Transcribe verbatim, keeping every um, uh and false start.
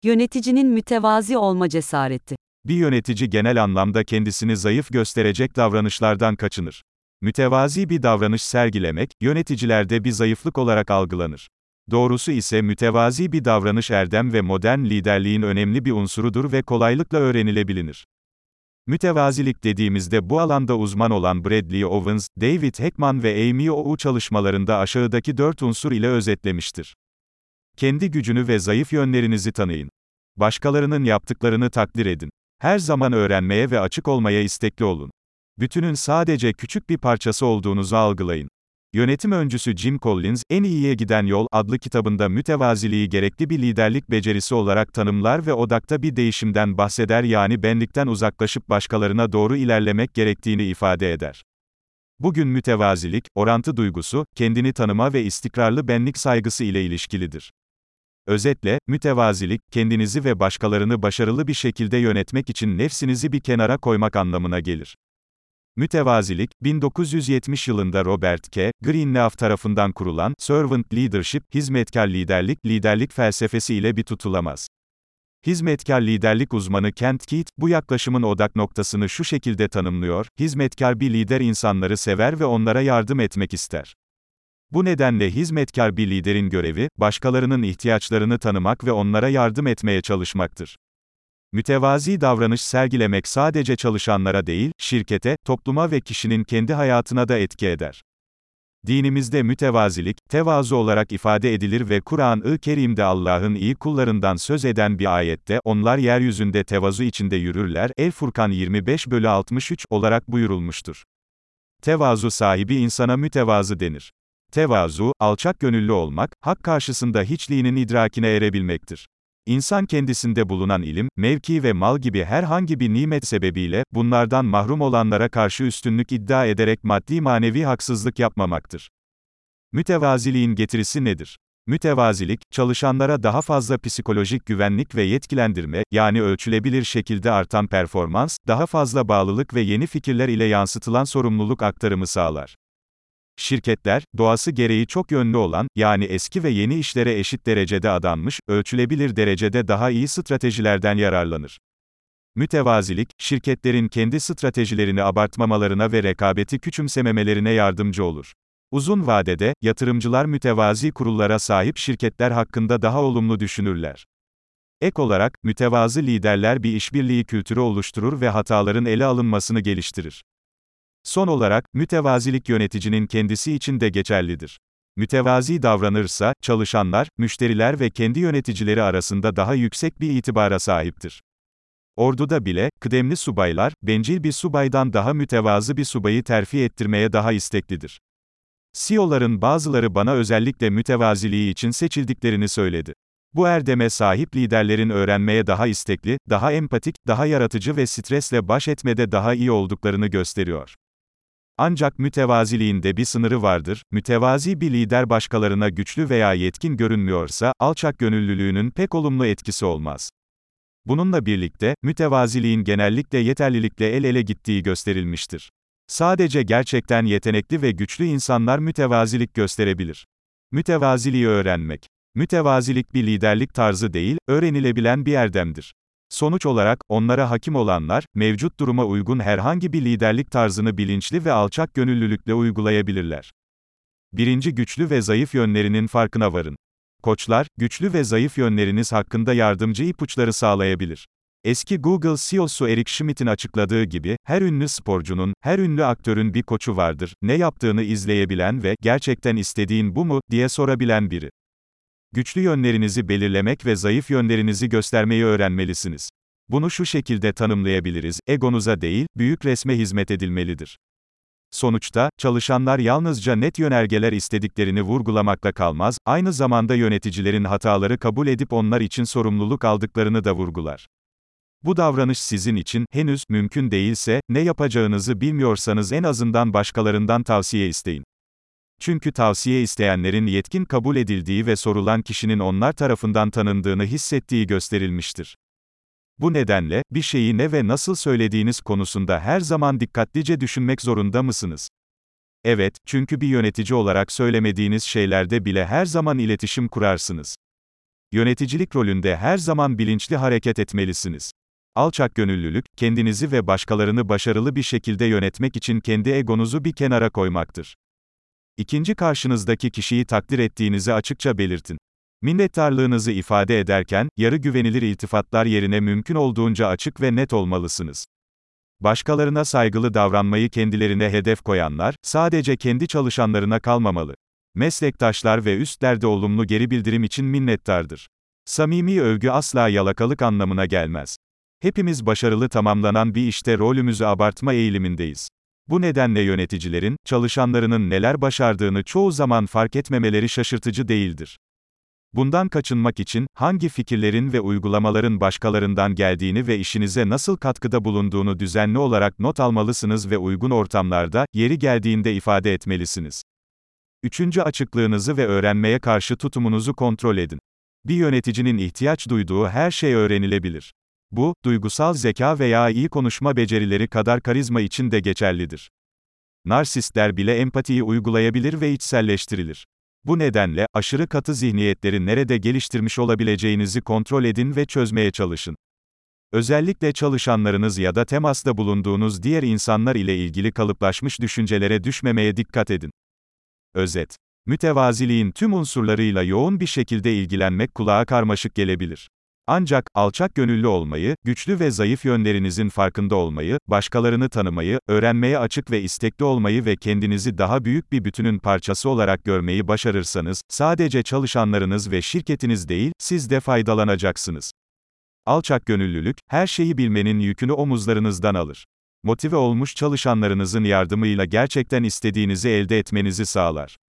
Yöneticinin mütevazi olma cesareti. Bir yönetici genel anlamda kendisini zayıf gösterecek davranışlardan kaçınır. Mütevazi bir davranış sergilemek, yöneticilerde bir zayıflık olarak algılanır. Doğrusu ise mütevazi bir davranış erdem ve modern liderliğin önemli bir unsurudur ve kolaylıkla öğrenilebilir. Mütevazilik dediğimizde bu alanda uzman olan Bradley Owens, David Heckman ve Amy Owu çalışmalarında aşağıdaki dört unsur ile özetlemiştir. Kendi gücünü ve zayıf yönlerinizi tanıyın. Başkalarının yaptıklarını takdir edin. Her zaman öğrenmeye ve açık olmaya istekli olun. Bütünün sadece küçük bir parçası olduğunuzu algılayın. Yönetim öncüsü Jim Collins, En İyiye Giden Yol adlı kitabında mütevaziliği gerekli bir liderlik becerisi olarak tanımlar ve odakta bir değişimden bahseder, yani benlikten uzaklaşıp başkalarına doğru ilerlemek gerektiğini ifade eder. Bugün mütevazilik, orantı duygusu, kendini tanıma ve istikrarlı benlik saygısı ile ilişkilidir. Özetle, mütevazilik, kendinizi ve başkalarını başarılı bir şekilde yönetmek için nefsinizi bir kenara koymak anlamına gelir. Mütevazilik, bin dokuz yüz yetmiş yılında Robert K. Greenleaf tarafından kurulan Servant Leadership, hizmetkar liderlik, liderlik felsefesi ile bir tutulamaz. Hizmetkar liderlik uzmanı Kent Keith, bu yaklaşımın odak noktasını şu şekilde tanımlıyor: hizmetkar bir lider insanları sever ve onlara yardım etmek ister. Bu nedenle hizmetkar bir liderin görevi, başkalarının ihtiyaçlarını tanımak ve onlara yardım etmeye çalışmaktır. Mütevazi davranış sergilemek sadece çalışanlara değil, şirkete, topluma ve kişinin kendi hayatına da etki eder. Dinimizde mütevazilik, tevazu olarak ifade edilir ve Kur'an-ı Kerim'de Allah'ın iyi kullarından söz eden bir ayette, onlar yeryüzünde tevazu içinde yürürler, El-Furkan yirmi beş bölü altmış üç olarak buyurulmuştur. Tevazu sahibi insana mütevazı denir. Tevazu, alçak gönüllü olmak, hak karşısında hiçliğinin idrakine erebilmektir. İnsan kendisinde bulunan ilim, mevki ve mal gibi herhangi bir nimet sebebiyle, bunlardan mahrum olanlara karşı üstünlük iddia ederek maddi manevi haksızlık yapmamaktır. Mütevaziliğin getirisi nedir? Mütevazilik, çalışanlara daha fazla psikolojik güvenlik ve yetkilendirme, yani ölçülebilir şekilde artan performans, daha fazla bağlılık ve yeni fikirler ile yansıtılan sorumluluk aktarımı sağlar. Şirketler, doğası gereği çok yönlü olan, yani eski ve yeni işlere eşit derecede adanmış, ölçülebilir derecede daha iyi stratejilerden yararlanır. Mütevazilik, şirketlerin kendi stratejilerini abartmamalarına ve rekabeti küçümsememelerine yardımcı olur. Uzun vadede, yatırımcılar mütevazi kurullara sahip şirketler hakkında daha olumlu düşünürler. Ek olarak, mütevazı liderler bir işbirliği kültürü oluşturur ve hataların ele alınmasını geliştirir. Son olarak, mütevazilik yöneticinin kendisi için de geçerlidir. Mütevazi davranırsa, çalışanlar, müşteriler ve kendi yöneticileri arasında daha yüksek bir itibara sahiptir. Orduda bile, kıdemli subaylar, bencil bir subaydan daha mütevazı bir subayı terfi ettirmeye daha isteklidir. C E O'ların bazıları bana özellikle mütevaziliği için seçildiklerini söyledi. Bu erdeme sahip liderlerin öğrenmeye daha istekli, daha empatik, daha yaratıcı ve stresle baş etmede daha iyi olduklarını gösteriyor. Ancak mütevaziliğin de bir sınırı vardır. Mütevazi bir lider başkalarına güçlü veya yetkin görünmüyorsa, alçak gönüllülüğünün pek olumlu etkisi olmaz. Bununla birlikte, mütevaziliğin genellikle yeterlilikle el ele gittiği gösterilmiştir. Sadece gerçekten yetenekli ve güçlü insanlar mütevazilik gösterebilir. Mütevaziliği öğrenmek. Mütevazilik bir liderlik tarzı değil, öğrenilebilen bir erdemdir. Sonuç olarak, onlara hakim olanlar, mevcut duruma uygun herhangi bir liderlik tarzını bilinçli ve alçak gönüllülükle uygulayabilirler. Birinci güçlü ve zayıf yönlerinin farkına varın. Koçlar, güçlü ve zayıf yönleriniz hakkında yardımcı ipuçları sağlayabilir. Eski Google C E O'su Eric Schmidt'in açıkladığı gibi, her ünlü sporcunun, her ünlü aktörün bir koçu vardır, ne yaptığını izleyebilen ve, gerçekten istediğin bu mu, diye sorabilen biri. Güçlü yönlerinizi belirlemek ve zayıf yönlerinizi göstermeyi öğrenmelisiniz. Bunu şu şekilde tanımlayabiliriz: egonuza değil, büyük resme hizmet edilmelidir. Sonuçta, çalışanlar yalnızca net yönergeler istediklerini vurgulamakla kalmaz, aynı zamanda yöneticilerin hataları kabul edip onlar için sorumluluk aldıklarını da vurgular. Bu davranış sizin için, henüz, mümkün değilse, ne yapacağınızı bilmiyorsanız en azından başkalarından tavsiye isteyin. Çünkü tavsiye isteyenlerin yetkin kabul edildiği ve sorulan kişinin onlar tarafından tanındığını hissettiği gösterilmiştir. Bu nedenle, bir şeyi ne ve nasıl söylediğiniz konusunda her zaman dikkatlice düşünmek zorunda mısınız? Evet, çünkü bir yönetici olarak söylemediğiniz şeylerde bile her zaman iletişim kurarsınız. Yöneticilik rolünde her zaman bilinçli hareket etmelisiniz. Alçakgönüllülük, kendinizi ve başkalarını başarılı bir şekilde yönetmek için kendi egonuzu bir kenara koymaktır. İkinci, karşınızdaki kişiyi takdir ettiğinizi açıkça belirtin. Minnettarlığınızı ifade ederken, yarı güvenilir iltifatlar yerine mümkün olduğunca açık ve net olmalısınız. Başkalarına saygılı davranmayı kendilerine hedef koyanlar, sadece kendi çalışanlarına kalmamalı. Meslektaşlar ve üstler de olumlu geri bildirim için minnettardır. Samimi övgü asla yalakalık anlamına gelmez. Hepimiz başarılı tamamlanan bir işte rolümüzü abartma eğilimindeyiz. Bu nedenle yöneticilerin, çalışanlarının neler başardığını çoğu zaman fark etmemeleri şaşırtıcı değildir. Bundan kaçınmak için, hangi fikirlerin ve uygulamaların başkalarından geldiğini ve işinize nasıl katkıda bulunduğunu düzenli olarak not almalısınız ve uygun ortamlarda, yeri geldiğinde ifade etmelisiniz. Üçüncü, açıklığınızı ve öğrenmeye karşı tutumunuzu kontrol edin. Bir yöneticinin ihtiyaç duyduğu her şey öğrenilebilir. Bu, duygusal zeka veya iyi konuşma becerileri kadar karizma için de geçerlidir. Narsistler bile empatiyi uygulayabilir ve içselleştirilir. Bu nedenle, aşırı katı zihniyetleri nerede geliştirmiş olabileceğinizi kontrol edin ve çözmeye çalışın. Özellikle çalışanlarınız ya da temasta bulunduğunuz diğer insanlar ile ilgili kalıplaşmış düşüncelere düşmemeye dikkat edin. Özet: mütevaziliğin tüm unsurlarıyla yoğun bir şekilde ilgilenmek kulağa karmaşık gelebilir. Ancak, alçakgönüllü olmayı, güçlü ve zayıf yönlerinizin farkında olmayı, başkalarını tanımayı, öğrenmeye açık ve istekli olmayı ve kendinizi daha büyük bir bütünün parçası olarak görmeyi başarırsanız, sadece çalışanlarınız ve şirketiniz değil, siz de faydalanacaksınız. Alçakgönüllülük, her şeyi bilmenin yükünü omuzlarınızdan alır. Motive olmuş çalışanlarınızın yardımıyla gerçekten istediğinizi elde etmenizi sağlar.